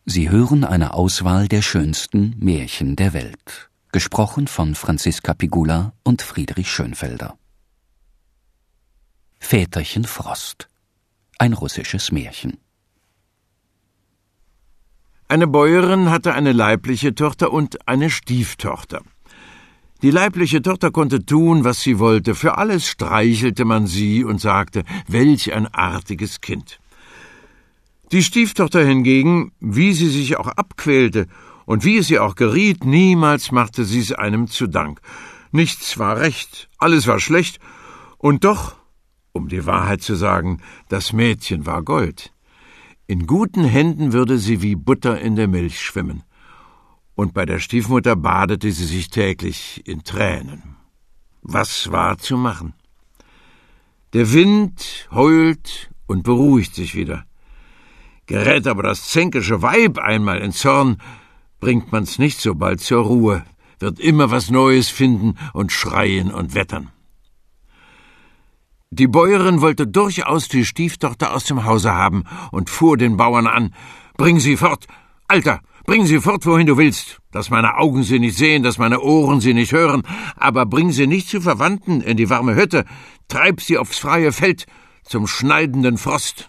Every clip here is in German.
Sie hören eine Auswahl der schönsten Märchen der Welt, gesprochen von Franziska Pigula und Friedrich Schönfelder. Väterchen Frost, ein russisches Märchen. Eine Bäuerin hatte eine leibliche Tochter und eine Stieftochter. Die leibliche Tochter konnte tun, was sie wollte. Für alles streichelte man sie und sagte, welch ein artiges Kind. Die Stieftochter hingegen, wie sie sich auch abquälte und wie es ihr auch geriet, niemals machte sie es einem zu Dank. Nichts war recht, alles war schlecht, und doch, um die Wahrheit zu sagen, das Mädchen war Gold. In guten Händen würde sie wie Butter in der Milch schwimmen. Und bei der Stiefmutter badete sie sich täglich in Tränen. Was war zu machen? Der Wind heult und beruhigt sich wieder. Gerät aber das zänkische Weib einmal in Zorn, bringt man's nicht so bald zur Ruhe, wird immer was Neues finden und schreien und wettern. Die Bäuerin wollte durchaus die Stieftochter aus dem Hause haben und fuhr den Bauern an. »Bring sie fort! Alter, bring sie fort, wohin du willst, dass meine Augen sie nicht sehen, dass meine Ohren sie nicht hören, aber bring sie nicht zu Verwandten in die warme Hütte, treib sie aufs freie Feld zum schneidenden Frost.«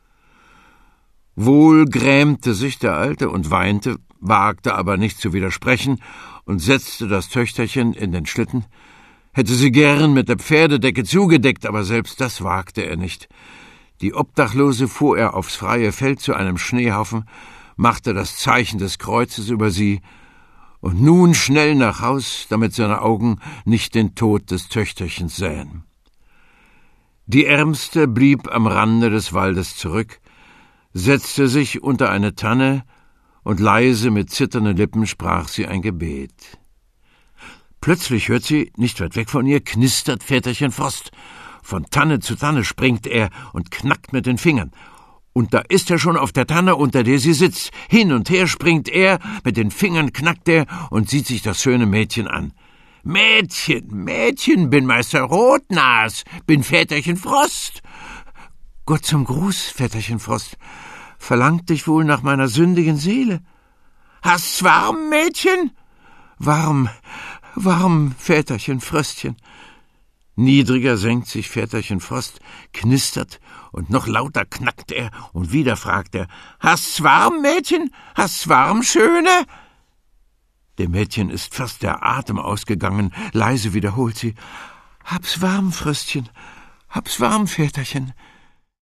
Wohl grämte sich der Alte und weinte, wagte aber nicht zu widersprechen und setzte das Töchterchen in den Schlitten, hätte sie gern mit der Pferdedecke zugedeckt, aber selbst das wagte er nicht. Die Obdachlose fuhr er aufs freie Feld zu einem Schneehaufen, machte das Zeichen des Kreuzes über sie und nun schnell nach Haus, damit seine Augen nicht den Tod des Töchterchens sähen. Die Ärmste blieb am Rande des Waldes zurück, setzte sich unter eine Tanne und leise mit zitternden Lippen sprach sie ein Gebet. Plötzlich hört sie, nicht weit weg von ihr, knistert Väterchen Frost. Von Tanne zu Tanne springt er und knackt mit den Fingern. Und da ist er schon auf der Tanne, unter der sie sitzt. Hin und her springt er, mit den Fingern knackt er und sieht sich das schöne Mädchen an. »Mädchen, Mädchen, bin Meister Rotnas, bin Väterchen Frost.« »Gott zum Gruß, Väterchen Frost, verlangt dich wohl nach meiner sündigen Seele?« »Hast's warm, Mädchen?« »Warm, warm, Väterchen Fröstchen.« Niedriger senkt sich Väterchen Frost, knistert und noch lauter knackt er und wieder fragt er, »Hast's warm, Mädchen? Hast's warm, Schöne?« Dem Mädchen ist fast der Atem ausgegangen, leise wiederholt sie, »Hab's warm, Fröstchen, hab's warm, Väterchen.«